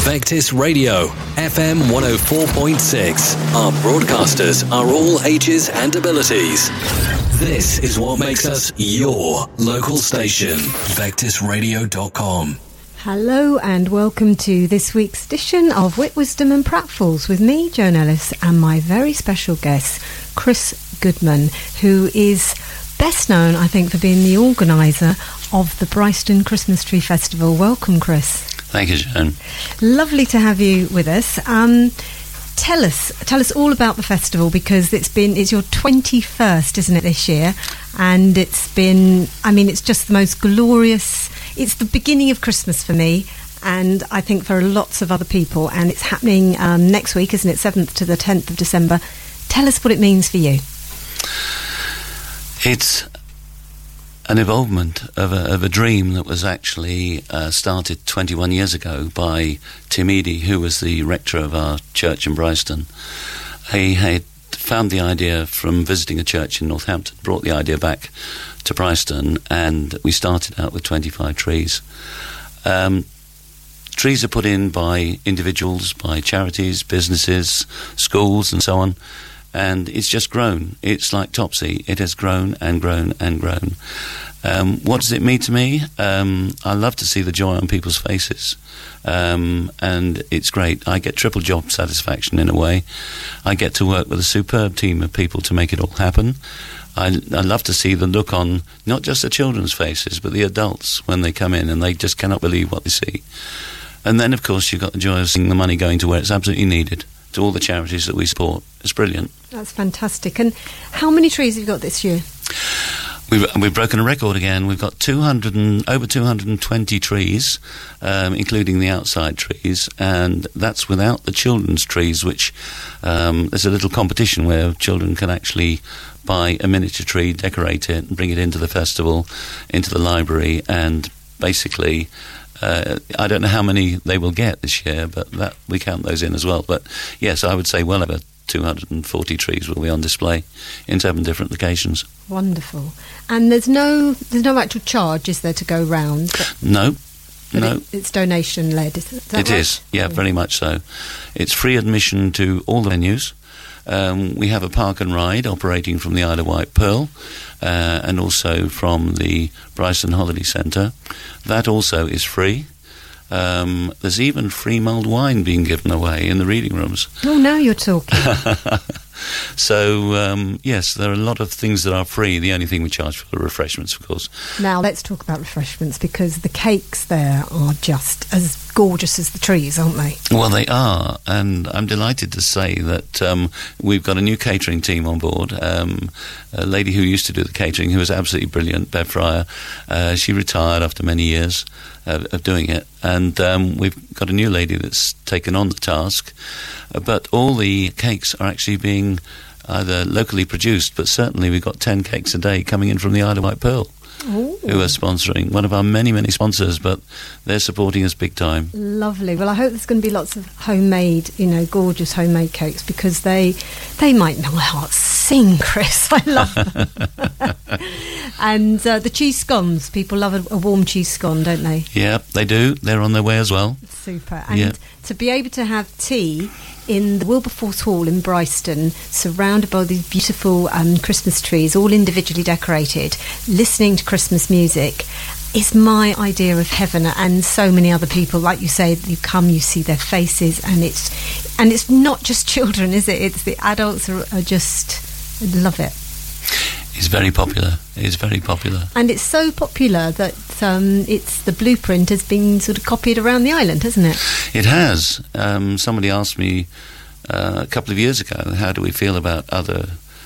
Vectis Radio, FM 104.6. Our broadcasters are all ages and abilities. This is what makes us your local station. VectisRadio.com. Hello and welcome to this week's edition of Wit, Wisdom and Pratfalls with me, Joan Ellis, and my very special guest, Chris Goodman, who is best known, I think, for being the organiser of the Bryston Christmas Tree Festival. Welcome, Chris. Thank you, Joan. Lovely to have you with us. Tell us all about the festival, because it's your 21st, isn't it, this year? And it's just the most glorious. It's the beginning of Christmas for me, and I think for lots of other people. And it's happening next week, isn't it? 7th to the 10th of December. Tell us what it means for you. It's an evolvement of a dream that was actually started 21 years ago by Tim Eadie, who was the rector of our church in Bryston. He had found the idea from visiting a church in Northampton, brought the idea back to Bryston, and we started out with 25 trees. Trees are put in by individuals, by charities, businesses, schools and so on, and it's just grown. It's like Topsy. It has grown and grown and grown. What does it mean to me? I love to see the joy on people's faces, and it's great. I get triple job satisfaction in a way. I get to work with a superb team of people to make it all happen. I love to see the look on not just the children's faces, but the adults when they come in and they just cannot believe what they see. And then, of course, you've got the joy of seeing the money going to where it's absolutely needed, to all the charities that we support. It's brilliant. That's fantastic. And how many trees have you got this year? We've broken a record again. We've got over 220 trees, including the outside trees, and that's without the children's trees, which there's a little competition where children can actually buy a miniature tree, decorate it, and bring it into the festival, into the library, and basically I don't know how many they will get this year, but that we count those in as well. But yes, I would say well over 240 trees will be on display in 7 different locations. Wonderful. And there's no actual charge, is there, to go round? No. It's donation led, is that It right? is, yeah, very much so. It's free admission to all the venues. We have a park and ride operating from the Isle of Wight Pearl, and also from the Bryston Holiday Centre. That also is free. There's even free mulled wine being given away in the reading rooms. Oh, now you're talking. So, yes, there are a lot of things that are free. The only thing we charge for are refreshments, of course. Now, let's talk about refreshments, because the cakes there are just as gorgeous as the trees, aren't they? Well, they are, and I'm delighted to say that we've got a new catering team on board. A lady who used to do the catering, who was absolutely brilliant, Bev Fryer. She retired after many years of doing it, and we've got a new lady that's taken on the task. But all the cakes are actually being either locally produced, but certainly we've got 10 cakes a day coming in from the Isle of Wight Pearl. Ooh. Who are sponsoring, one of our many, many sponsors, but they're supporting us big time. Lovely. Well, I hope there's going to be lots of homemade, gorgeous homemade cakes, because they might make my heart sing, Chris. I love them. And the cheese scones, people love a warm cheese scone, don't they? Yeah, they do. They're on their way as well. Super. And to be able to have tea in the Wilberforce Hall in Bryston, surrounded by these beautiful Christmas trees, all individually decorated, listening to Christmas music, is my idea of heaven. And so many other people, like you say, you come, you see their faces, and it's not just children, is it? It's the adults are just love it. It's very popular. It's very popular. And it's so popular that it's the blueprint has been sort of copied around the island, hasn't it? It has. Somebody asked me a couple of years ago, how do we feel about other,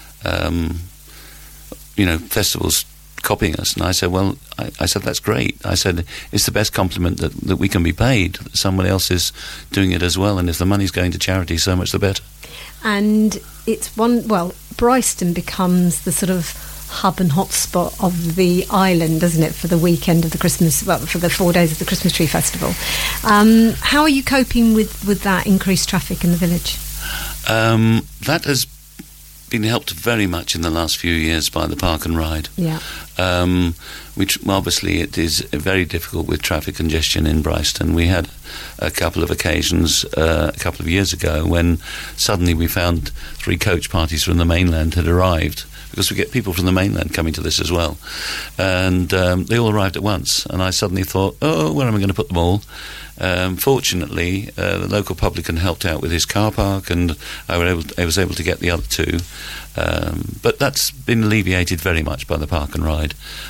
festivals copying us? And I said, well, I said, that's great. I said, it's the best compliment that we can be paid, that someone else is doing it as well. And if the money's going to charity, so much the better. And it's Bryston becomes the sort of hub and hotspot of the island, doesn't it, for the weekend of the Christmas, for the 4 days of the Christmas Tree Festival. How are you coping with that increased traffic in the village? That has been helped very much in the last few years by the Park and Ride. Yeah. Which obviously it is very difficult with traffic congestion in Bryston. We had a couple of occasions a couple of years ago when suddenly we found 3 coach parties from the mainland had arrived, because we get people from the mainland coming to this as well, and they all arrived at once, and I suddenly thought, where am I going to put them all? Fortunately, the local publican helped out with his car park, and I was able to get the other 2. But that's been alleviated very much by the Park and Ride.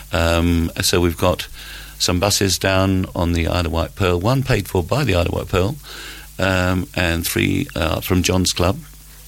So we've got some buses down on the Isle of Wight Pearl, 1 paid for by the Isle of Wight Pearl, and 3 from John's Club.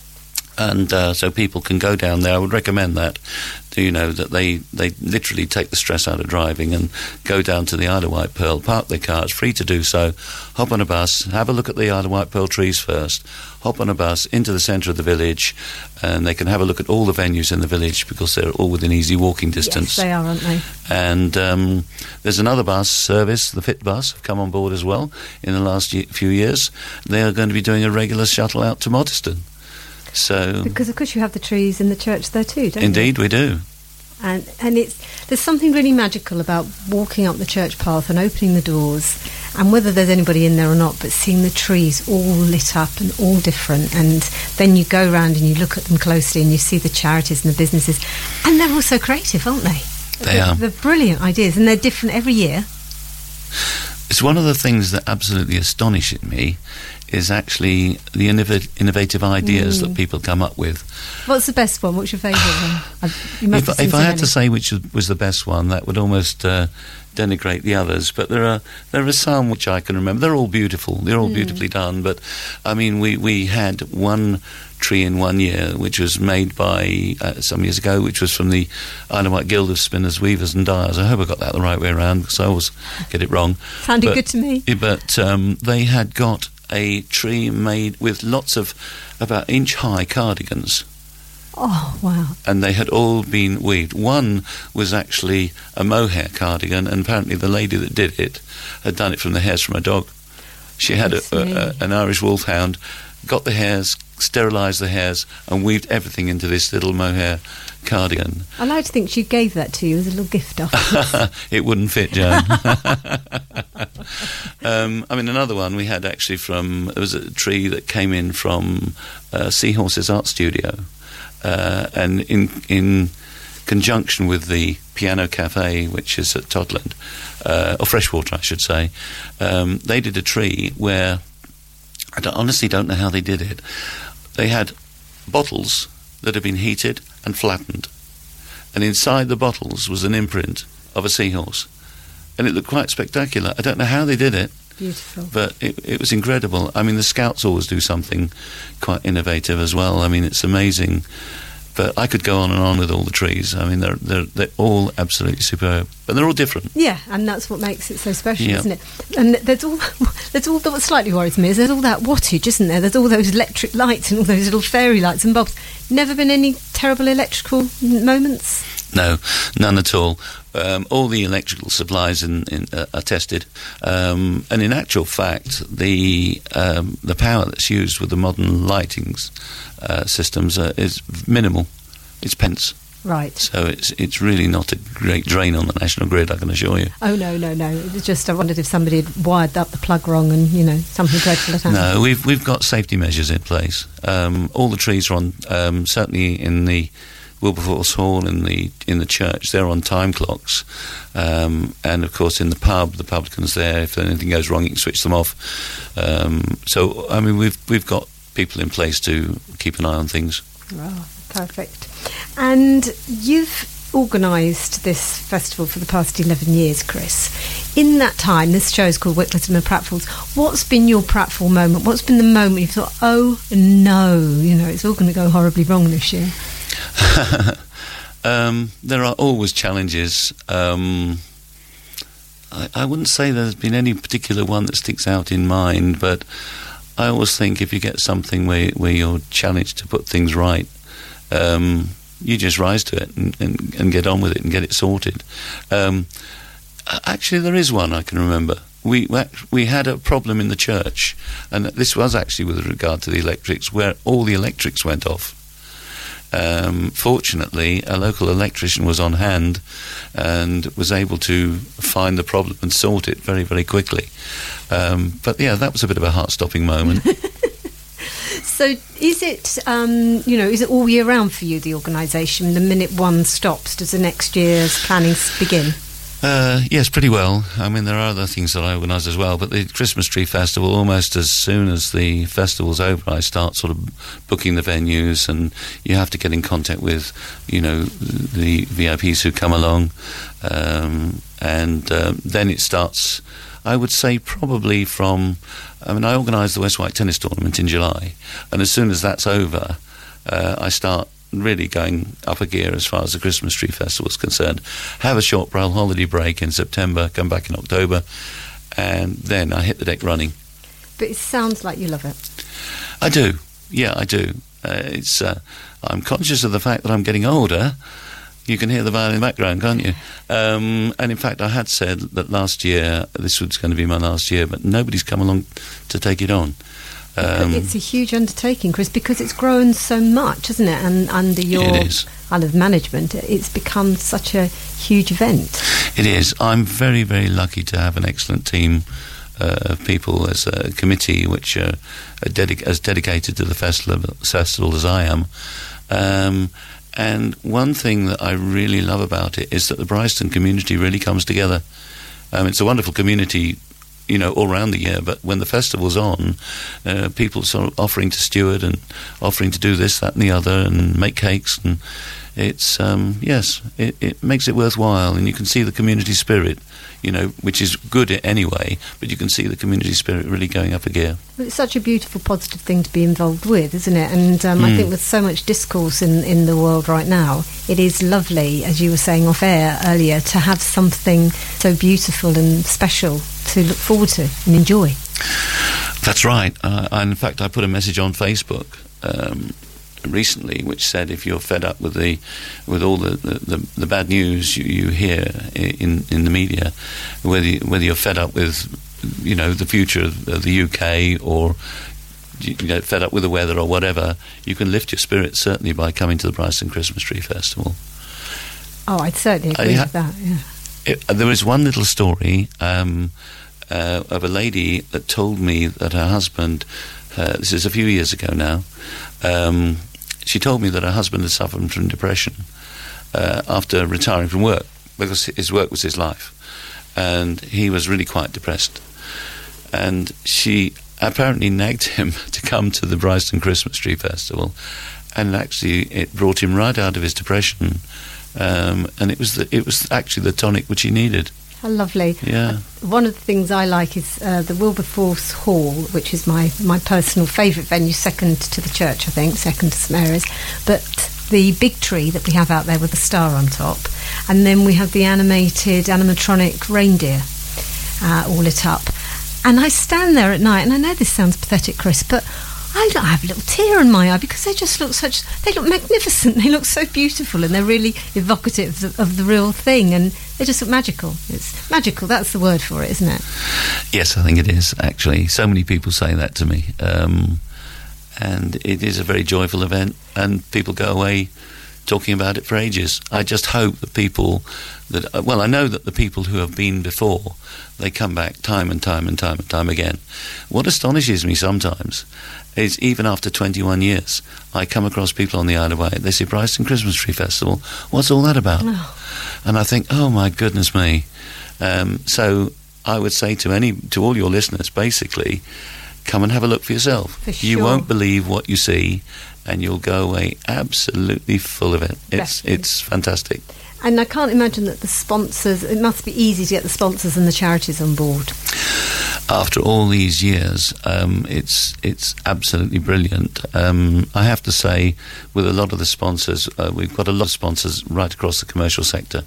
And so people can go down there. I would recommend that, that they literally take the stress out of driving and go down to the Isle of Wight Pearl, park their car, it's free to do so, hop on a bus, have a look at the Isle of Wight Pearl trees first, hop on a bus into the centre of the village, and they can have a look at all the venues in the village because they're all within easy walking distance. Yes, they are, aren't they? And there's another bus service, the Fit Bus, have come on board as well in the last few years. They are going to be doing a regular shuttle out to Moddiston. So, because of course you have the trees in the church there too, don't you? Indeed we do. And there's something really magical about walking up the church path and opening the doors, and whether there's anybody in there or not, but seeing the trees all lit up and all different, and then you go round and you look at them closely and you see the charities and the businesses, and they're all so creative, aren't they? They are. They're brilliant ideas, and they're different every year. It's one of the things that absolutely astonishes me is actually the innovative ideas that people come up with. What's the best one? What's your favourite one? If I had to say which was the best one, that would almost denigrate the others. But there are some which I can remember. They're all beautiful. They're all beautifully done. But I mean, we had one tree in 1 year which was made by some years ago, which was from the Isle of Wight Guild of Spinners, Weavers and Dyers. I hope I got that the right way around because I always get it wrong. Sounded good to me. But they had got a tree made with lots of about inch-high cardigans. Oh, wow. And they had all been weaved. One was actually a mohair cardigan, and apparently the lady that did it had done it from the hairs from a dog. She had an Irish wolfhound, got the hairs, sterilised the hairs, and weaved everything into this little mohair cardigan. I like to think she gave that to you as a little gift afterwards. It wouldn't fit, Joan. Another one we had actually there was a tree that came in from Seahorse's art studio, and in conjunction with the Piano Cafe, which is at Todland, or Freshwater, I should say, they did a tree where I honestly don't know how they did it. They had bottles that had been heated and flattened, and inside the bottles was an imprint of a seahorse, and it looked quite spectacular. I don't know how they did it. Beautiful. But it was incredible. I mean, the Scouts always do something quite innovative as well. I mean, it's amazing. But I could go on and on with all the trees. I mean, they're all absolutely superb, but they're all different. Yeah, and that's what makes it so special, isn't it? And there's all what slightly worries me is there's all that wattage, isn't there? There's all those electric lights and all those little fairy lights and bulbs. Never been any terrible electrical moments? No, none at all. All the electrical supplies are tested, and in actual fact, the power that's used with the modern lighting systems is minimal. It's pence. Right. So it's really not a great drain on the national grid, I can assure you. Oh no! It's just I wondered if somebody had wired up the plug wrong and something dreadful had happened. No, we've got safety measures in place. All the trees are on, certainly in the Wilberforce Hall in the church, they're on time clocks, and of course in the pub, the publicans there, if anything goes wrong, you can switch them off. So I mean, we've got people in place to keep an eye on things. Oh, perfect. And you've organised this festival for the past 11 years, Chris. In that time, this show is called Wickliffe and Pratfalls. What's been your pratfall moment? What's been the moment you thought, oh no, it's all going to go horribly wrong this year? There are always challenges. I wouldn't say there's been any particular one that sticks out in mind, but I always think if you get something where you're challenged to put things right, you just rise to it and get on with it and get it sorted. Actually, there is one I can remember. We had a problem in the church, and this was actually with regard to the electrics, where all the electrics went off. Fortunately, a local electrician was on hand and was able to find the problem and sort it very, very quickly. But yeah, that was a bit of a heart-stopping moment. So is it, is it all year round for you, the organisation? The minute one stops, does the next year's planning begin? Yes, pretty well. I mean, there are other things that I organise as well, but the Christmas Tree Festival, almost as soon as the festival's over, I start sort of booking the venues, and you have to get in contact with, the VIPs who come along, and then it starts, I would say, probably from... I organise the West White Tennis Tournament in July, and as soon as that's over, I start really going up a gear as far as the Christmas Tree Festival is concerned. Have a short holiday break in September, come back in October, and then I hit the deck running. But it sounds like you love it. I do. Yeah, I do. I'm conscious of the fact that I'm getting older. You can hear the violin in the background, can't you? And in fact, I had said that last year, this was going to be my last year, but nobody's come along to take it on. It's a huge undertaking, Chris, because it's grown so much, isn't it? And under your kind of management, it's become such a huge event. It is. I'm very, very lucky to have an excellent team of people as a committee which are as dedicated to the festival as I am. And one thing that I really love about it is that the Bryanston community really comes together. It's a wonderful community, all around the year, but when the festival's on, people sort of offering to steward and offering to do this, that and the other and make cakes, and it's, it makes it worthwhile, and you can see the community spirit, which is good anyway, but you can see the community spirit really going up a gear. Well, it's such a beautiful, positive thing to be involved with, isn't it? And I think with so much discourse in the world right now, it is lovely, as you were saying off air earlier, to have something so beautiful and special to look forward to and enjoy. That's right. In fact, I put a message on Facebook recently which said, if you're fed up with all the bad news you hear in the media, whether you're fed up with the future of the UK, or fed up with the weather or whatever, you can lift your spirits certainly by coming to the Bryanston Christmas Tree Festival. Oh, I'd certainly agree with that. Yeah. There was one little story of a lady that told me that her husband, this is a few years ago now, she told me that her husband had suffered from depression after retiring from work, because his work was his life, and he was really quite depressed. And she apparently nagged him to come to the Bryanston Christmas Tree Festival, and actually it brought him right out of his depression, and it was actually the tonic which he needed. How lovely. Yeah. One of the things I like is the Wilberforce Hall, which is my personal favourite venue, second to the church, I think, second to St Mary's. But the big tree that we have out there with the star on top, and then we have the animatronic reindeer all lit up. And I stand there at night, and I know this sounds pathetic, Chris, but I have a little tear in my eye, because they just look they look magnificent, they look so beautiful, and they're really evocative of the real thing, and they just look magical. It's magical, that's the word for it, isn't it? Yes, I think it is, actually. So many people say that to me. And it is a very joyful event, and people go away talking about it for ages. I just hope that people I know that the people who have been before, they come back time and time and time and time again. What astonishes me sometimes is, even after 21 years, I come across people on the Isle of Wight. They say, Bryanston Christmas Tree Festival, what's all that about? Oh. And I think, oh my goodness me. So I would say to all your listeners, basically, come and have a look for yourself. For sure. You won't believe what you see, and you'll go away absolutely full of it. It's fantastic. And I can't imagine that the sponsors, it must be easy to get the sponsors and the charities on board. After all these years, it's absolutely brilliant. I have to say, with a lot of the sponsors, we've got a lot of sponsors right across the commercial sector.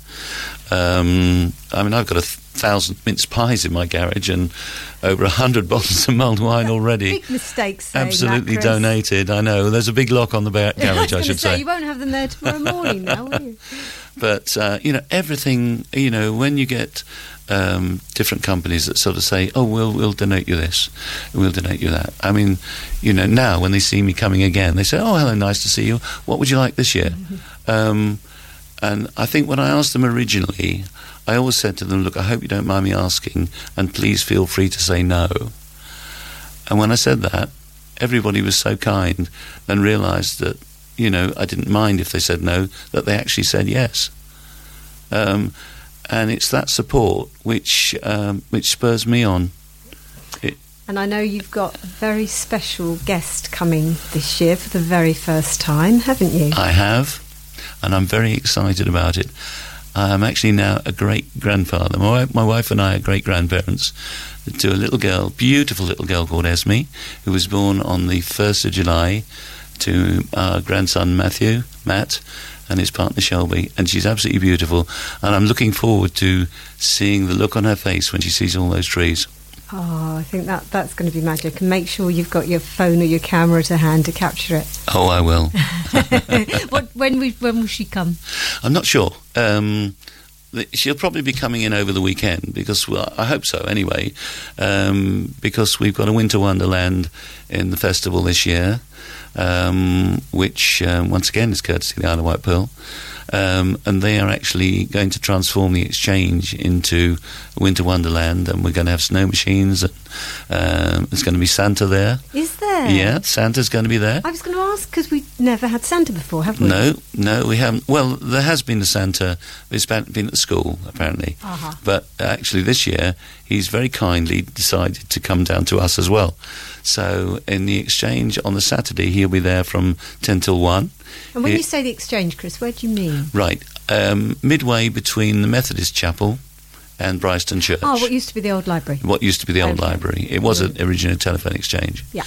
I've got 1,000 mince pies in my garage and over 100 bottles of mulled wine already. Big mistakes. Absolutely donated. I know. There's a big lock on the garage, I should say. You won't have them there tomorrow morning now, will you? But everything. When you get different companies that sort of say, "Oh, we'll donate you this, we'll donate you that." I mean, now when they see me coming again, they say, "Oh, hello, nice to see you. What would you like this year?" And I think when I asked them originally, I always said to them, "Look, I hope you don't mind me asking, and please feel free to say no." And when I said that, everybody was so kind and realised that, I didn't mind if they said no, that they actually said yes. And it's that support which spurs me on. And I know you've got a very special guest coming this year for the very first time, haven't you? I have, and I'm very excited about it. I'm actually now a great-grandfather. My wife and I are great-grandparents to a little girl, beautiful little girl called Esme, who was born on the 1st of July to our grandson Matt, and his partner Shelby, and she's absolutely beautiful, and I'm looking forward to seeing the look on her face when she sees all those trees. Oh, I think that's going to be magic, and make sure you've got your phone or your camera to hand to capture it. Oh, I will. When will she come? I'm not sure. She'll probably be coming in over the weekend because, well, I hope so anyway, because we've got a Winter Wonderland in the festival this year, which once again is courtesy of the Isle of Wight Pearl, and they are actually going to transform the Exchange into Winter Wonderland, and we're going to have snow machines, and there's going to be Santa there. Is there? Yeah, Santa's going to be there. I was going to ask, because we've never had Santa before, have we? No, we haven't. Well, there has been a Santa. It's been at the school, apparently. Uh-huh. But actually this year, he's very kindly decided to come down to us as well. So in the Exchange on the Saturday, he'll be there from 10 till 1. And when you say the Exchange, Chris, where do you mean? Right, midway between the Methodist Chapel and Bryston Church. Oh, what used to be the old library. What used to be the old library. It was originally a telephone exchange. Yeah.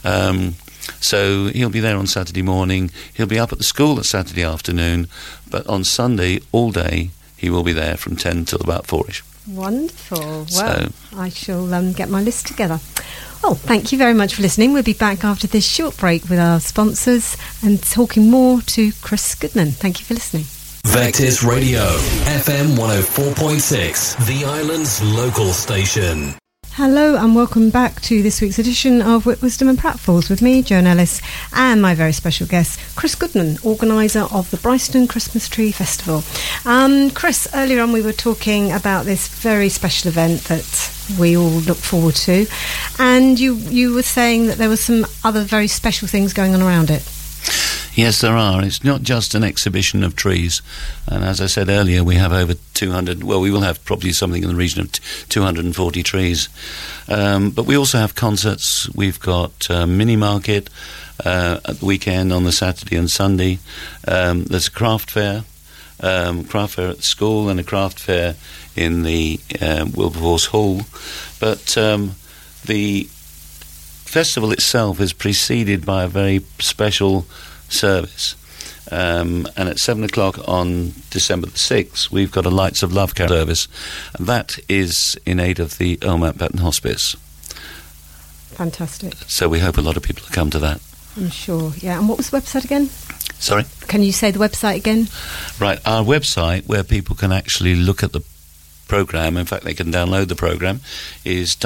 So he'll be there on Saturday morning. He'll be up at the school at Saturday afternoon. But on Sunday, all day, he will be there from 10 till about 4ish. Wonderful. Well, I shall get my list together. Well, thank you very much for listening. We'll be back after this short break with our sponsors and talking more to Chris Goodman. Thank you for listening. Vectis Radio, FM 104.6, the island's local station. Hello and welcome back to this week's edition of Wit, Wisdom and Pratfalls with me, Joan Ellis, and my very special guest, Chris Goodman, organiser of the Bryston Christmas Tree Festival. Chris, earlier on we were talking about this very special event that we all look forward to, and you were saying that there were some other very special things going on around it. Yes, there are. It's not just an exhibition of trees. And as I said earlier, we have over 200, well, we will have probably something in the region of 240 trees. But we also have concerts. We've got mini market at the weekend on the Saturday and Sunday. There's a craft fair at the school, and a craft fair in the Wilberforce Hall. But the festival itself is preceded by a very special service, and at 7 o'clock on December the 6th we've got a Lights of Love carol service, and that is in aid of the Earl Mountbatten Hospice. Fantastic. So we hope a lot of people will come to that. I'm sure, yeah. And what was the website again? Sorry? Can you say the website again? Right, our website, where people can actually look at the programme, in fact they can download the programme, is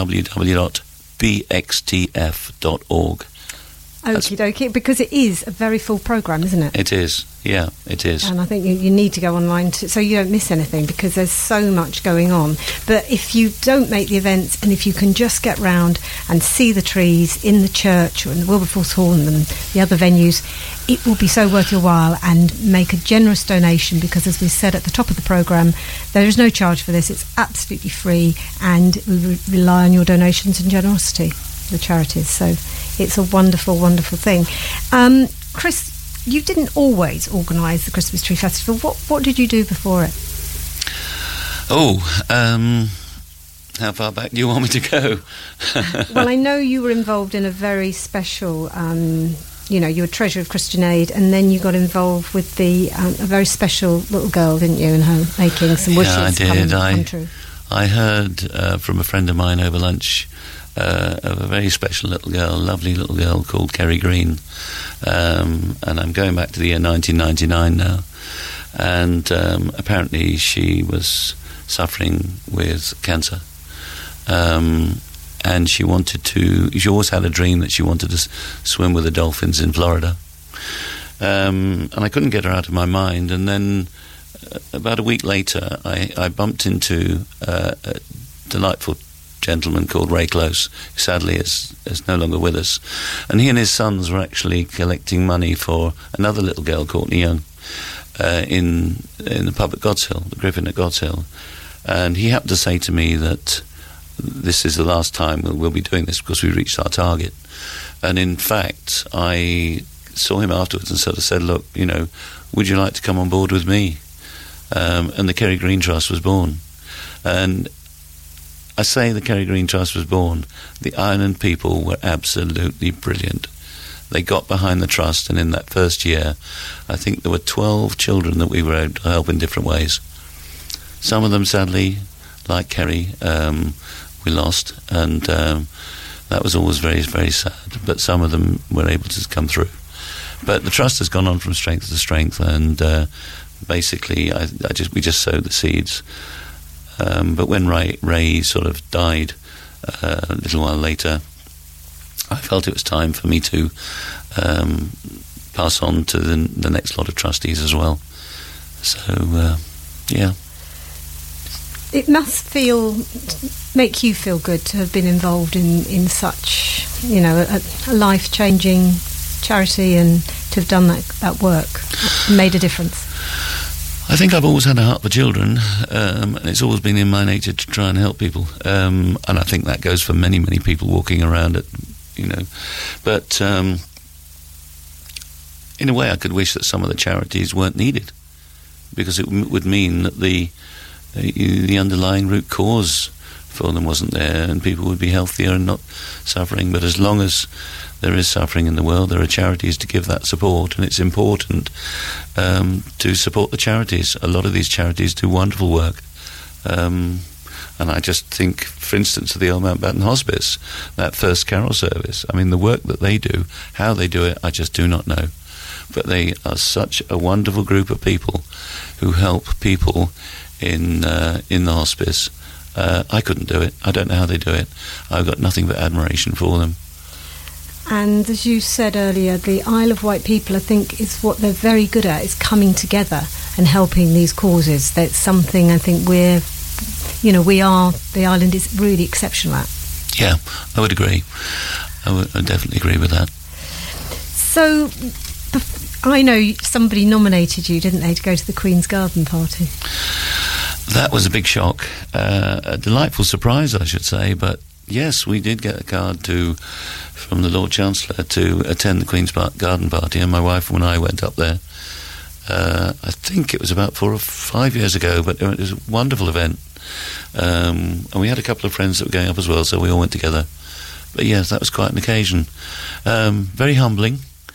www.bxtf.org. Okie dokie, because it is a very full programme, isn't it? It is, yeah, it is. And I think you need to go online so you don't miss anything, because there's so much going on. But if you don't make the events, and if you can just get round and see the trees in the church or in the Wilberforce Hall and the other venues, it will be so worth your while, and make a generous donation, because as we said at the top of the programme, there is no charge for this. It's absolutely free, and we rely on your donations and generosity, the charities. So it's a wonderful, wonderful thing. Chris, you didn't always organise the Christmas Tree Festival. What did you do before it? How far back do you want me to go? Well, I know you were involved in a very special, you were treasurer of Christian Aid, and then you got involved with a very special little girl, didn't you, and her making some wishes come true. I heard from a friend of mine over lunch of a very special little girl, lovely little girl called Kerry Green, and I'm going back to the year 1999 now, and apparently she was suffering with cancer. And she always had a dream that she wanted to swim with the dolphins in Florida. And I couldn't get her out of my mind. And then about a week later, I bumped into a delightful gentleman called Ray Close, who sadly is no longer with us. And he and his sons were actually collecting money for another little girl, Courtney Young, in the pub at God's Hill, the Griffin at God's Hill. And he happened to say to me that this is the last time we'll be doing this because we reached our target. And in fact, I saw him afterwards and sort of said, look, would you like to come on board with me? And the Kerry Green Trust was born. And I say the Kerry Green Trust was born. The Ireland people were absolutely brilliant. They got behind the trust, and in that first year, I think there were 12 children that we were able to help in different ways. Some of them, sadly, like Kerry, we lost, and that was always very, very sad. But some of them were able to come through. But the trust has gone on from strength to strength, and basically, we just sowed the seeds. But when Ray sort of died a little while later, I felt it was time for me to pass on to the next lot of trustees as well. So, yeah. It must make you feel good to have been involved in such, a life-changing charity, and to have done that work, made a difference. I think I've always had a heart for children, and it's always been in my nature to try and help people. And I think that goes for many, many people walking around, But in a way, I could wish that some of the charities weren't needed, because it would mean that the underlying root cause for them wasn't there, and people would be healthier and not suffering. But as long as there is suffering in the world, there are charities to give that support, and it's important to support the charities. A lot of these charities do wonderful work, and I just think, for instance, of the Old Mountbatten Hospice, that first carol service. I mean, the work that they do, how they do it, I just do not know. But they are such a wonderful group of people who help people in the hospice. I couldn't do it. I don't know how they do it. I've got nothing but admiration for them. And as you said earlier, the Isle of Wight people, I think, is what they're very good at, is coming together and helping these causes. That's something I think the island is really exceptional at. Yeah, I would agree. I would definitely agree with that. So, I know somebody nominated you, didn't they, to go to the Queen's Garden Party? That was a big shock. A delightful surprise, I should say, but yes, we did get a card from the Lord Chancellor to attend the Queen's Garden Party, and my wife and I went up there. I think it was about 4 or 5 years ago, but it was a wonderful event. And we had a couple of friends that were going up as well, so we all went together. But yes, that was quite an occasion. Very humbling,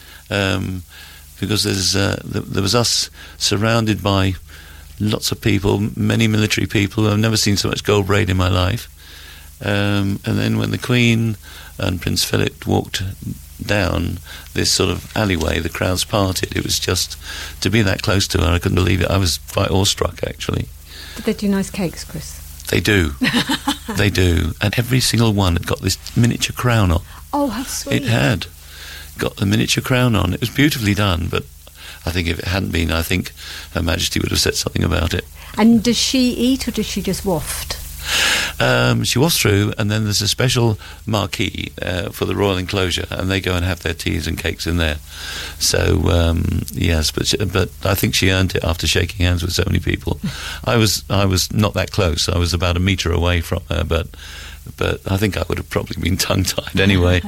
because there was us surrounded by lots of people, many military people. I've never seen so much gold braid in my life. And then when the Queen and Prince Philip walked down this sort of alleyway, the crowds parted. It was just, to be that close to her, I couldn't believe it. I was quite awestruck, actually. Did they do nice cakes, Chris? They do. They do. And every single one had got this miniature crown on. Oh, how sweet. It had got the miniature crown on. It was beautifully done, but I think if it hadn't been, I think Her Majesty would have said something about it. And does she eat, or does she just waft? She wafts through, and then there's a special marquee for the royal enclosure, and they go and have their teas and cakes in there. So yes, but I think she earned it after shaking hands with so many people. I was not that close. I was about a metre away from her, but I think I would have probably been tongue-tied anyway.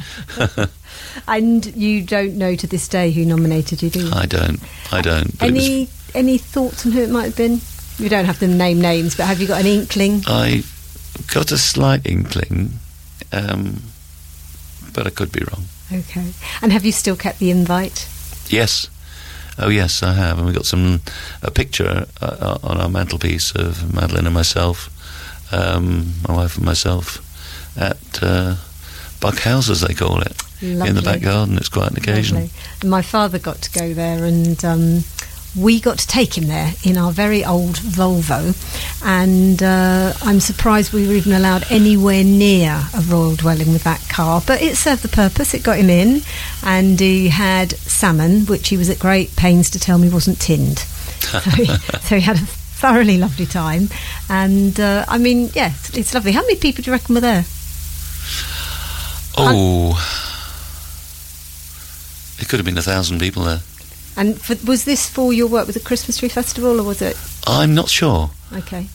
And you don't know to this day who nominated you, do you? I don't. Any thoughts on who it might have been? You don't have to name names, but have you got an inkling? I got a slight inkling, but I could be wrong. Okay. And have you still kept the invite? Yes. Oh, yes, I have. And we got a picture on our mantelpiece of Madeleine and myself, my wife and myself, at Buck House, as they call it. Lovely. In the back garden. It's quite an occasion. Lovely. And my father got to go there, and we got to take him there in our very old Volvo, and I'm surprised we were even allowed anywhere near a royal dwelling with that car, but it served the purpose. It got him in, and he had salmon, which he was at great pains to tell me wasn't tinned. So he had a thoroughly lovely time, and I mean, yeah, it's lovely. How many people do you reckon were there? Oh, it could have been 1,000 people there. And was this for your work with the Christmas Tree Festival, or was it? I'm not sure. Okay.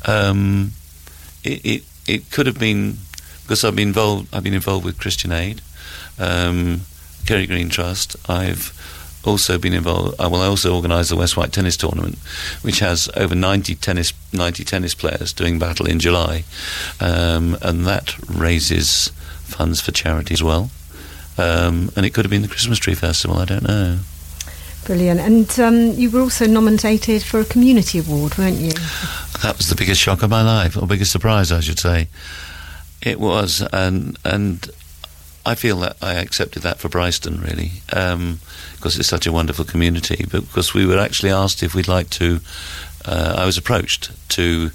It could have been because I've been involved with Christian Aid, Kerry Green Trust. I've also been involved. I also organise the West White Tennis Tournament, which has over 90 tennis players doing battle in July, and that raises funds for charity as well. And it could have been the Christmas Tree Festival. I don't know. Brilliant. And you were also nominated for a community award, weren't you? That was the biggest shock of my life, or biggest surprise, I should say. It was, and I feel that I accepted that for Bryston, really, because it's such a wonderful community. But because we were actually asked if we'd like to, I was approached to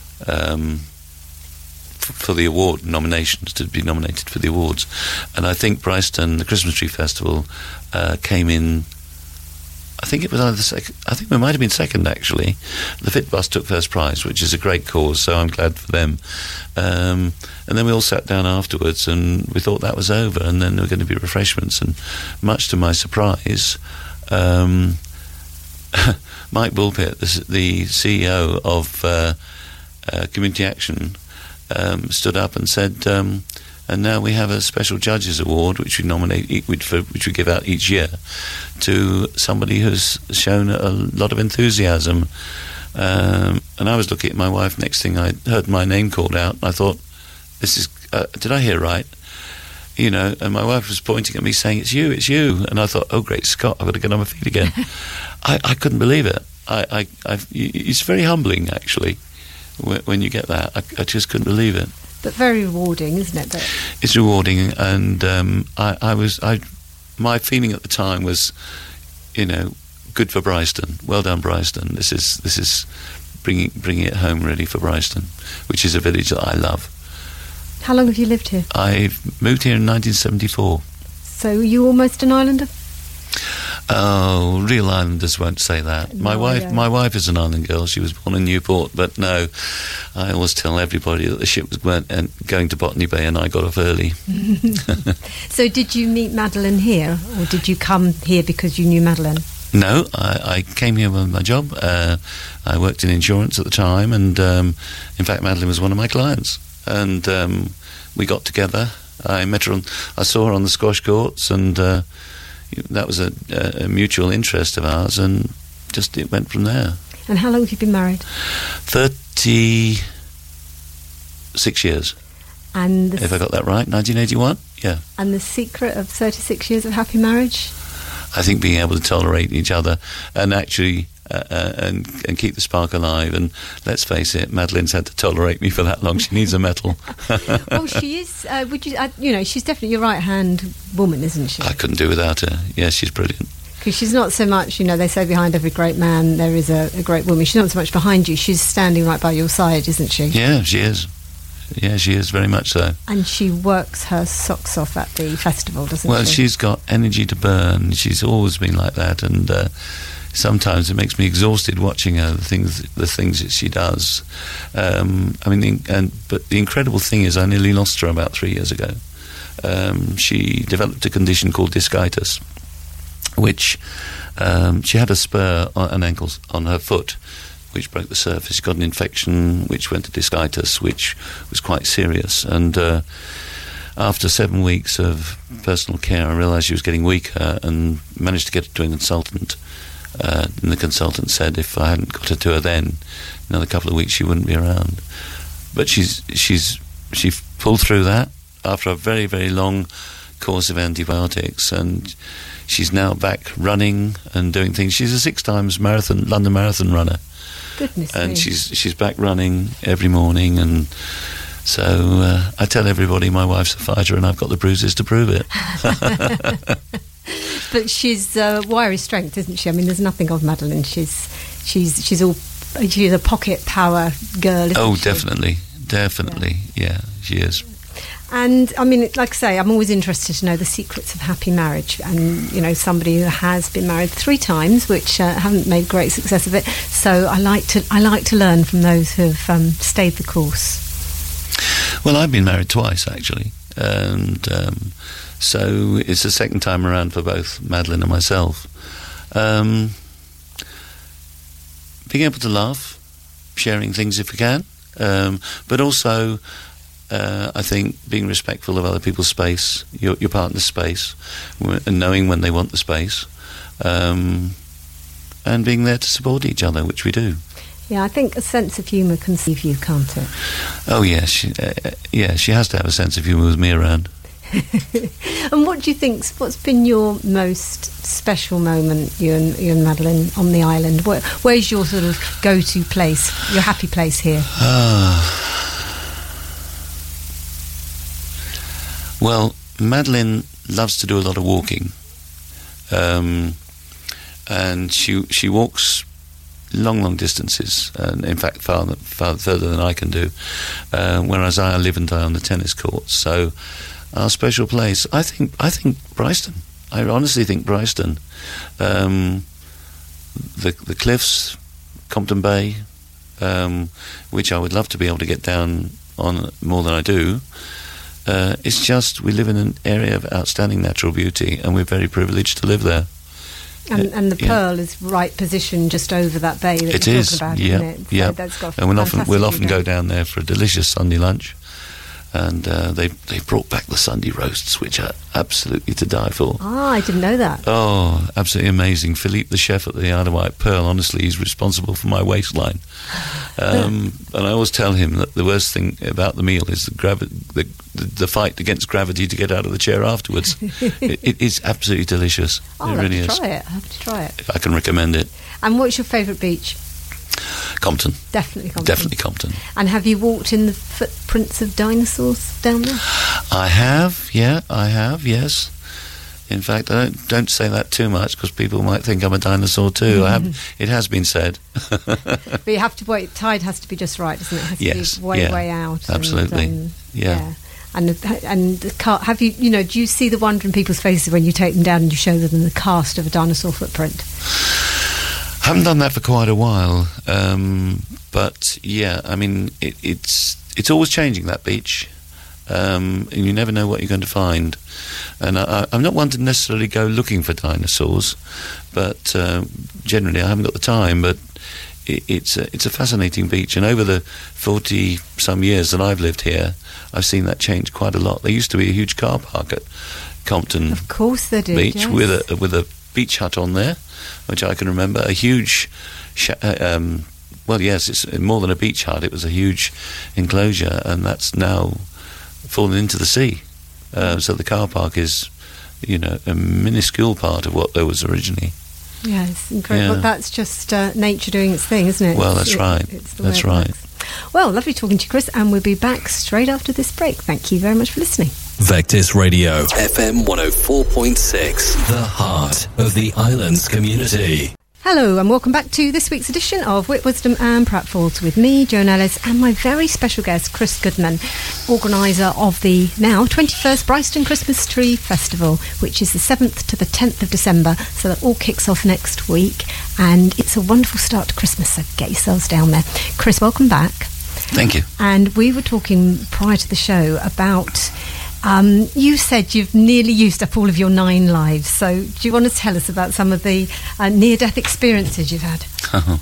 for the award nominations, to be nominated for the awards, and I think Bryston, the Christmas Tree Festival, came in. I think it was either second. I think we might have been second, actually. The Fit Bus took first prize, which is a great cause, so I'm glad for them. And then we all sat down afterwards, and we thought that was over, and then there were going to be refreshments. And much to my surprise, Mike Bullpit, the CEO of Community Action, stood up and said, and now we have a special judges award which we which we give out each year to somebody who's shown a lot of enthusiasm. And I was looking at my wife. Next thing, I heard my name called out, and I thought, "This is did I hear right?" You know, and my wife was pointing at me saying, "It's you, it's you." And I thought, "Oh, great Scott, I've got to get on my feet again." I couldn't believe it. It's very humbling, actually, when you get that. I just couldn't believe it. But very rewarding, isn't it? It's rewarding, and my feeling at the time was, you know, good for Bryston. Well done, Bryston. This is bringing it home really for Bryston, which is a village that I love. How long have you lived here? I've moved here in 1974. So you almost an islander? Oh, real islanders won't say that. My wife is an island girl. She was born in Newport, but no, I always tell everybody that the ship was going to Botany Bay, and I got off early. So did you meet Madeline here, or did you come here because you knew Madeline? No, I came here with my job. I worked in insurance at the time, and in fact, Madeline was one of my clients, and we got together. I met her I saw her on the squash courts, and that was a mutual interest of ours, and just it went from there. And how long have you been married? 36 years. And if I got that right, 1981. Yeah. And the secret of 36 years of happy marriage? I think being able to tolerate each other, and actually and keep the spark alive. And let's face it, Madeline's had to tolerate me for that long. She needs a medal. Well, she is. Would you? She's definitely your right-hand woman, isn't she? I couldn't do without her. Yeah, she's brilliant. Because she's not so much. They say behind every great man there is a great woman. She's not so much behind you. She's standing right by your side, isn't she? Yeah, she is. Yeah, she is, very much so. And she works her socks off at the festival, doesn't she? Well, she's got energy to burn. She's always been like that, and sometimes it makes me exhausted watching her, the things that she does. But the incredible thing is I nearly lost her about 3 years ago. She developed a condition called discitis, which she had a spur on her foot, which broke the surface. She got an infection which went to discitis, which was quite serious. And after 7 weeks of personal care, I realised she was getting weaker and managed to get her to a consultant. And the consultant said if I hadn't got her to her then, another couple of weeks she wouldn't be around. But she pulled through that after a very, very long course of antibiotics, and she's now back running and doing things. She's a 6 times London Marathon runner. Goodness and me. she's back running every morning, and so I tell everybody my wife's a fighter and I've got the bruises to prove it. But she's wiry strength, isn't she? I mean, there's nothing of Madeline. She's a pocket power girl. Isn't she? Definitely. Yeah, she is. And I mean, like I say, I'm always interested to know the secrets of happy marriage. And somebody who has been married 3 times, which haven't made great success of it. So I like to learn from those who've stayed the course. Well, I've been married twice actually, and so it's the second time around for both Madeline and myself. Being able to laugh, sharing things if we can, but also. I think being respectful of other people's space, your partner's space, and knowing when they want the space, and being there to support each other, which we do. Yeah, I think a sense of humour can save you, can't it? Oh yes, she has to have a sense of humour with me around. And what do you think? What's been your most special moment, you and Madeline, on the island? Where's your sort of go-to place, your happy place here? Well, Madeline loves to do a lot of walking, and she walks long distances, and in fact far further than I can do. Whereas I live and die on the tennis courts. So our special place, I think Bryston. I honestly think Bryston, the cliffs, Compton Bay, which I would love to be able to get down on more than I do. It's just we live in an area of outstanding natural beauty, and we're very privileged to live there. And the Pearl is right positioned just over that bay that you're talking about, isn't it? So yeah. That's got and we'll often go down there for a delicious Sunday lunch, and they brought back the Sunday roasts, which are absolutely to die for. Ah, I didn't know that. Oh, absolutely amazing. Philippe, the chef at the Isle of Wight Pearl, honestly, he's responsible for my waistline. And I always tell him that the worst thing about the meal is the fight against gravity to get out of the chair afterwards. It is absolutely delicious. I'll it really is. I'll have to try it. I can recommend it. And what's your favourite beach? Compton. Definitely Compton. And have you walked in the footprints of dinosaurs down there? I have, yes. In fact, I don't say that too much because people might think I'm a dinosaur too. It has been said. But you have to wait. Tide has to be just right, doesn't it? It has to be way out. Absolutely. And, And the car. Have you? Do you see the wonder in people's faces when you take them down and you show them the cast of a dinosaur footprint? I haven't done that for quite a while, but yeah, I mean, it's always changing, that beach, and you never know what you're going to find. And I'm not one to necessarily go looking for dinosaurs, but generally I haven't got the time. But it's a fascinating beach, and over the 40-some years that I've lived here, I've seen that change quite a lot. There used to be a huge car park at Compton, of course there did, Beach, yes. with a beach hut on there, which I can remember. A huge, well, yes, it's more than a beach hut. It was a huge enclosure, and that's now fallen into the sea. So the car park is, a minuscule part of what there was originally. Yeah, it's incredible. Yeah. That's just nature doing its thing, isn't it? Well, that's right. That's right. Well, lovely talking to you, Chris, and we'll be back straight after this break. Thank you very much for listening. Vectis Radio, FM 104.6, the heart of the islands community. Hello and welcome back to this week's edition of Wit, Wisdom and Pratfalls with me, Joan Ellis, and my very special guest, Chris Goodman, organiser of the now 21st Bryston Christmas Tree Festival, which is the 7th to the 10th of December, so that all kicks off next week, and it's a wonderful start to Christmas, so get yourselves down there. Chris, welcome back. Thank you. And we were talking prior to the show about... you said you've nearly used up all of your 9 lives, so do you want to tell us about some of the near-death experiences you've had?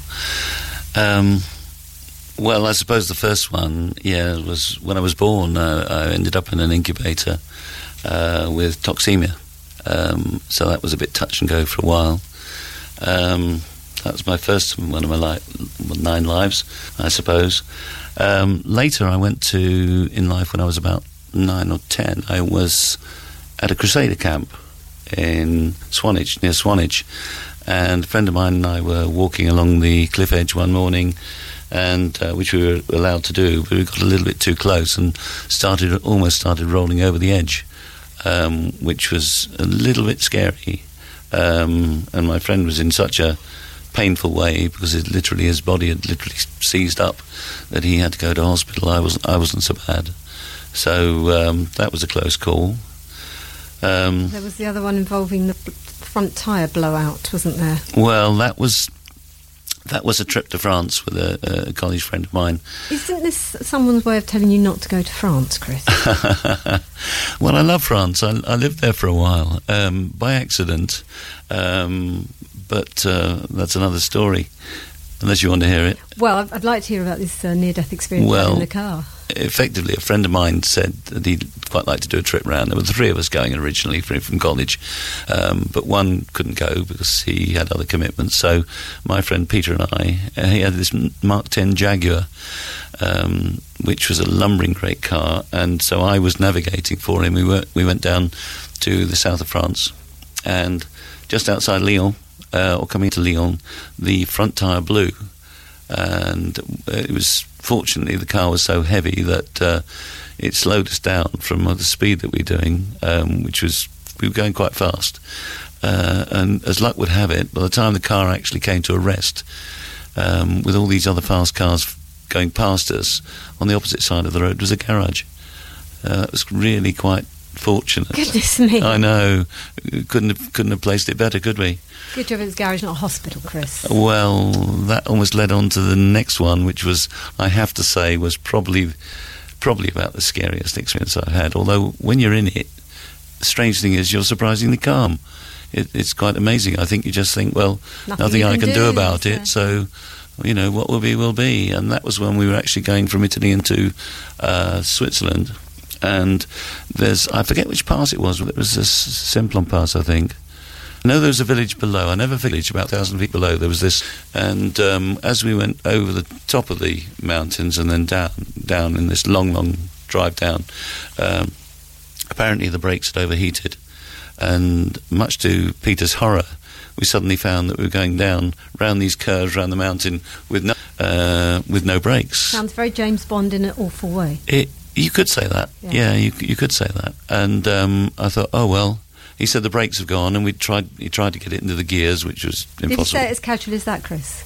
Well, I suppose the first one, was when I was born. I ended up in an incubator with toxemia, so that was a bit touch and go for a while. That was my first one of my 9 lives, I suppose. Later, I went in life when I was about 9 or 10, I was at a Crusader camp in Swanage, near Swanage, and a friend of mine and I were walking along the cliff edge one morning, and which we were allowed to do, but we got a little bit too close and almost started rolling over the edge, which was a little bit scary. and my friend was in such a painful way because his body had literally seized up that he had to go to hospital. I wasn't so bad. So that was a close call. There was the other one involving the front tyre blowout, wasn't there? Well, that was a trip to France with a college friend of mine. Isn't this someone's way of telling you not to go to France, Chris? Well, I love France. I lived there for a while by accident, but that's another story, unless you want to hear it. Well, I'd like to hear about this near-death experience in the car. Effectively, a friend of mine said that he'd quite like to do a trip round. There were 3 of us going originally from college, but one couldn't go because he had other commitments. So my friend Peter and I, he had this Mark 10 Jaguar, which was a lumbering great car, and so I was navigating for him. We went down to the south of France, and just outside Lyon, or coming to Lyon, the front tyre blew, and it was... Fortunately, the car was so heavy that it slowed us down from the speed that we were doing, we were going quite fast. And as luck would have it, by the time the car actually came to a rest, with all these other fast cars going past us, on the opposite side of the road was a garage. It was really quite fortunate. Goodness me. I know. Couldn't have placed it better, could we? Good job it's a garage, not a hospital, Chris. Well, that almost led on to the next one, which was, I have to say, was probably about the scariest experience I've had. Although, when you're in it, the strange thing is you're surprisingly calm. It's quite amazing. I think you just think, well, nothing I can do about it, so, what will be, will be. And that was when we were actually going from Italy into Switzerland. And I forget which pass it was a Simplon pass, I think. I know there was a village below. I never village about 1,000 feet below. There was this, and as we went over the top of the mountains and then down in this long drive down, apparently the brakes had overheated, and much to Peter's horror, we suddenly found that we were going down round these curves around the mountain with no brakes. Sounds very James Bond in an awful way. You could say that. Yeah, you could say that. And I thought, oh well. He said the brakes have gone, and he tried to get it into the gears, which was impossible. Did you say it as casually as that, Chris?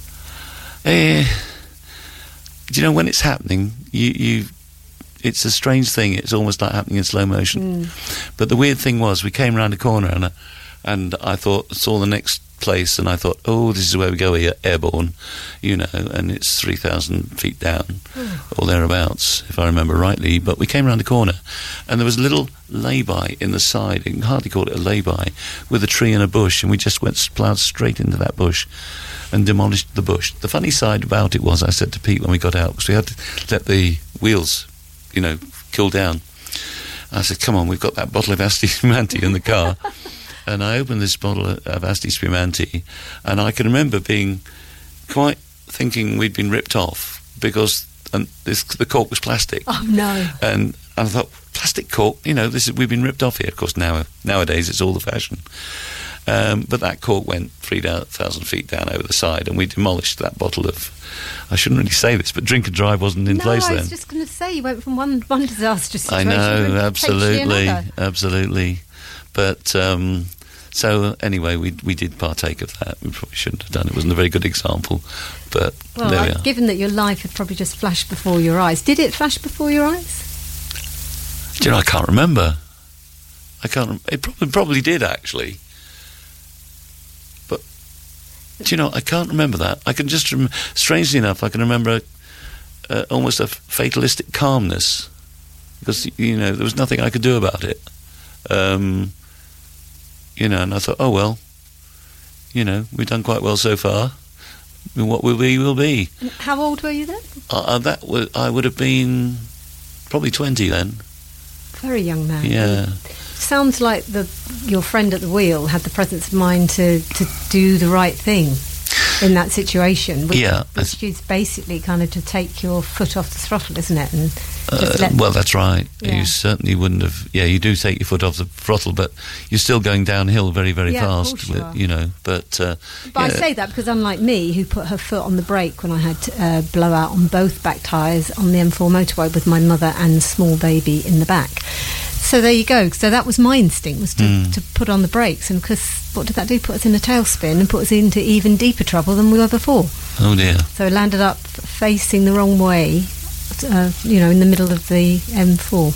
Do you know, when it's happening, it's a strange thing. It's almost like happening in slow motion. But the weird thing was, we came round a corner, and I saw the next place, and I thought, oh, this is where we go airborne, and it's 3,000 feet down, or thereabouts, if I remember rightly. But we came round a corner, and there was a little lay-by in the side. You can hardly call it a lay-by, with a tree and a bush, and we just ploughed straight into that bush and demolished the bush. The funny side about it was, I said to Pete when we got out, because we had to let the wheels, cool down, I said, come on, we've got that bottle of Asti Spumante in the car. And I opened this bottle of Asti Spumante, and I can remember quite thinking we'd been ripped off, because the cork was plastic. Oh no! And I thought, plastic cork, we've been ripped off here. Of course, nowadays it's all the fashion. But that cork went 3,000 feet down over the side, and we demolished that bottle of. I shouldn't really say this, but Drink and Drive wasn't in place then. I was just going to say, you went from one disastrous situation. I know, absolutely. But so anyway, we did partake of that. We probably shouldn't have done. It wasn't a very good example, but there we are. Given that your life had probably just flashed before your eyes, did it flash before your eyes? Do you know, I can't remember. It probably did, actually. But do you know, I can't remember that. I can just strangely enough, I can remember almost a fatalistic calmness, because there was nothing I could do about it. And I thought, oh well, we've done quite well so far. What will be, will be. And how old were you then? I would have been probably 20 then. Very young man. Yeah. Sounds like your friend at the wheel had the presence of mind to do the right thing in that situation, which is basically kind of to take your foot off the throttle, isn't it? And well, that's right. Yeah. You certainly wouldn't have. Yeah, you do take your foot off the throttle, but you're still going downhill very, very fast. Of course you are. But I say that because unlike me, who put her foot on the brake when I had blowout on both back tyres on the M4 motorway with my mother and small baby in the back. So there you go. So that was my instinct, was to put on the brakes, and because what did that do? Put us in a tailspin and put us into even deeper trouble than we were before. Oh dear. So I landed up facing the wrong way, in the middle of the M4.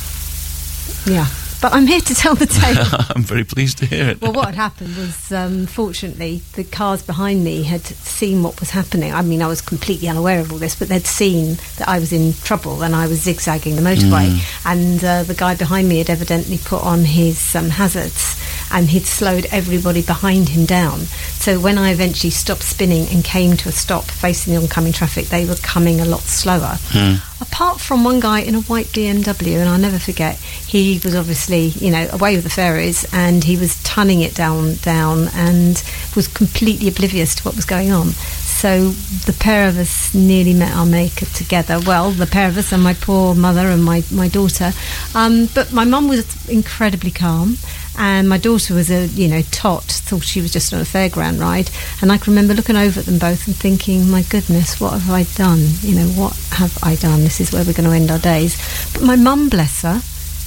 Yeah. But I'm here to tell the tale. I'm very pleased to hear it. Well, what had happened was, fortunately, the cars behind me had seen what was happening. I mean, I was completely unaware of all this, but they'd seen that I was in trouble and I was zigzagging the motorway. And the guy behind me had evidently put on his hazards, and he'd slowed everybody behind him down. So when I eventually stopped spinning and came to a stop facing the oncoming traffic, they were coming a lot slower. Apart from one guy in a white BMW, and I'll never forget, he was obviously, away with the fairies, and he was tunning it down, and was completely oblivious to what was going on. So the pair of us nearly met our maker together. Well, the pair of us and my poor mother and my daughter. But my mum was incredibly calm, and my daughter was a tot, thought she was just on a fairground ride. And I can remember looking over at them both and thinking, my goodness, what have I done? What have I done? This is where we're going to end our days. But my mum, bless her,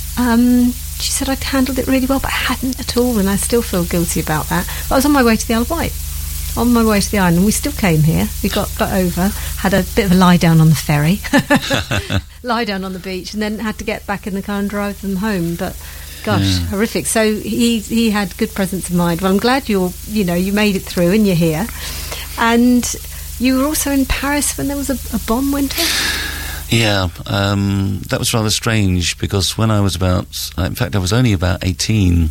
she said I'd handled it really well, but I hadn't at all, and I still feel guilty about that. But I was on my way to the Isle of Wight. On my way to the island, we still came here. We got over, had a bit of a lie down on the ferry, lie down on the beach, and then had to get back in the car and drive them home. But gosh, horrific. So he had good presence of mind. Well, I'm glad you made it through and you're here. And you were also in Paris when there was a bomb went off? Yeah, that was rather strange, because when I was in fact I was only about 18,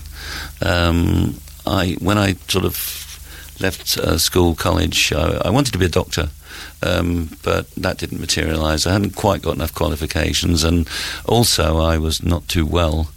when I sort of left school, college, I wanted to be a doctor, but that didn't materialise. I hadn't quite got enough qualifications, and also I was not too well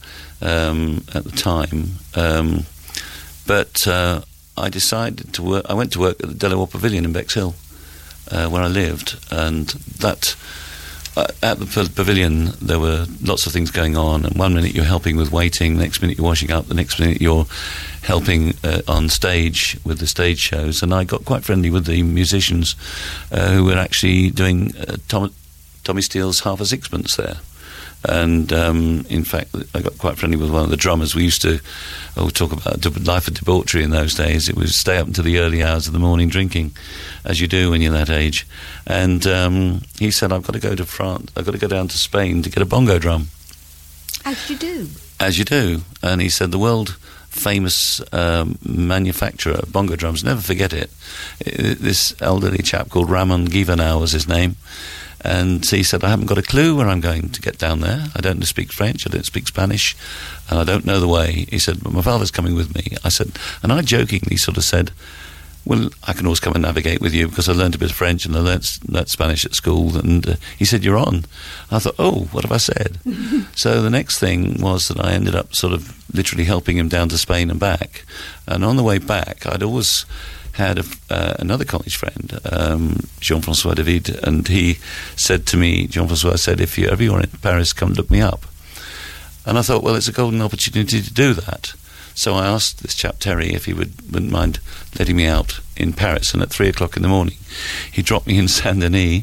at the time. But I decided to work. I went to work at the Delawarr Pavilion in Bexhill, where I lived, and that at the pavilion there were lots of things going on, and one minute you're helping with waiting, the next minute you're washing up, the next minute you're helping on stage with the stage shows. And I got quite friendly with the musicians who were actually doing Tommy Steele's Half a Sixpence there. And in fact, I got quite friendly with one of the drummers. We used to talk about life of debauchery in those days. It was stay up until the early hours of the morning drinking, as you do when you're that age. And he said, I've got to go to France, I've got to go down to Spain to get a bongo drum. As you do. As you do. And he said, the world famous manufacturer of bongo drums, never forget it. This elderly chap called Ramon Givanau was his name. And he said, I haven't got a clue where I'm going to get down there. I don't speak French, I don't speak Spanish, and I don't know the way. He said, but my father's coming with me. I said, and I jokingly sort of said, well, I can always come and navigate with you, because I learned a bit of French and I learnt Spanish at school. And he said, you're on. I thought, oh, what have I said? So the next thing was that I ended up sort of literally helping him down to Spain and back. And on the way back, I'd always had another college friend, Jean-François David, and he said to me, Jean-François said, if you're ever in Paris, come look me up. And I thought, well, it's a golden opportunity to do that. So I asked this chap Terry if he wouldn't mind letting me out in Paris, and at 3 o'clock in the morning he dropped me in Saint-Denis,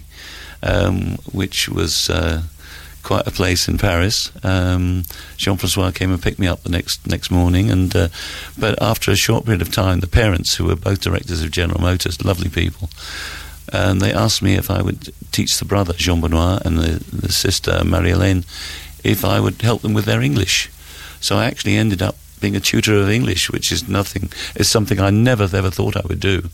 which was quite a place in Paris. Jean-François came and picked me up the next morning, and but after a short period of time, the parents, who were both directors of General Motors, lovely people, and they asked me if I would teach the brother Jean-Benoit and the sister Marie-Hélène if I would help them with their English. So I actually ended up being a tutor of English, which is something I never ever thought I would do.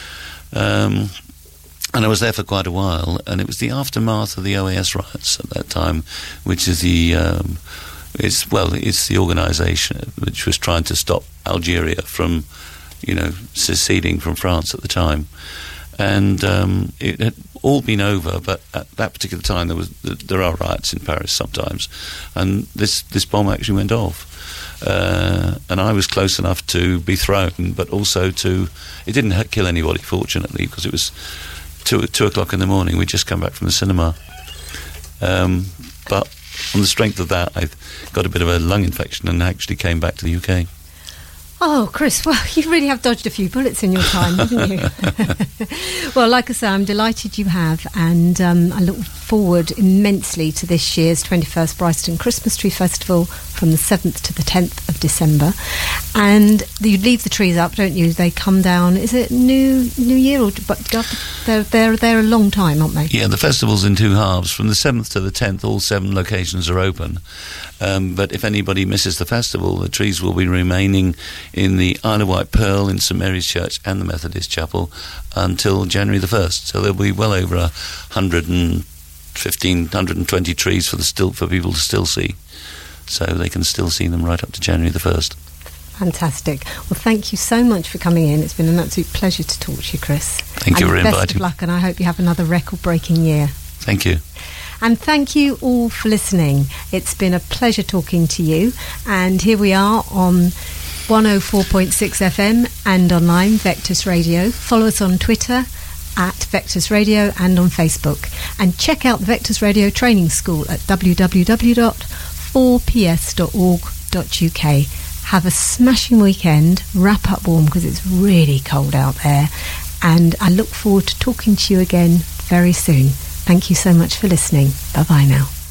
And I was there for quite a while, and it was the aftermath of the OAS riots at that time, which is it's the organisation which was trying to stop Algeria from, seceding from France at the time, and it had all been over. But at that particular time, there are riots in Paris sometimes, and this bomb actually went off. And I was close enough to be thrown, but also it didn't kill anybody, fortunately, because it was 2 o'clock in the morning. We'd just come back from the cinema. But on the strength of that, I got a bit of a lung infection and actually came back to the UK. Oh, Chris, well, you really have dodged a few bullets in your time, haven't you? Well, like I say, I'm delighted you have, and I look forward immensely to this year's 21st Bryston Christmas Tree Festival from the 7th to the 10th of December. And you leave the trees up, don't you? They come down, is it New Year? But they're a long time, aren't they? Yeah, the festival's in two halves. From the 7th to the 10th, all 7 locations are open. But if anybody misses the festival, the trees will be remaining in the Isle of Wight Pearl, in St Mary's Church and the Methodist Chapel until January the 1st. So there'll be well over 115, 120 trees for people to still see. So they can still see them right up to January the 1st. Fantastic. Well, thank you so much for coming in. It's been an absolute pleasure to talk to you, Chris. Thank you for inviting me. Best of luck, and I hope you have another record-breaking year. Thank you. And thank you all for listening. It's been a pleasure talking to you. And here we are on 104.6 FM and online, Vectus Radio. Follow us on Twitter at Vectus Radio and on Facebook. And check out the Vectus Radio Training School at www.4ps.org.uk. Have a smashing weekend. Wrap up warm because it's really cold out there. And I look forward to talking to you again very soon. Thank you so much for listening. Bye-bye now.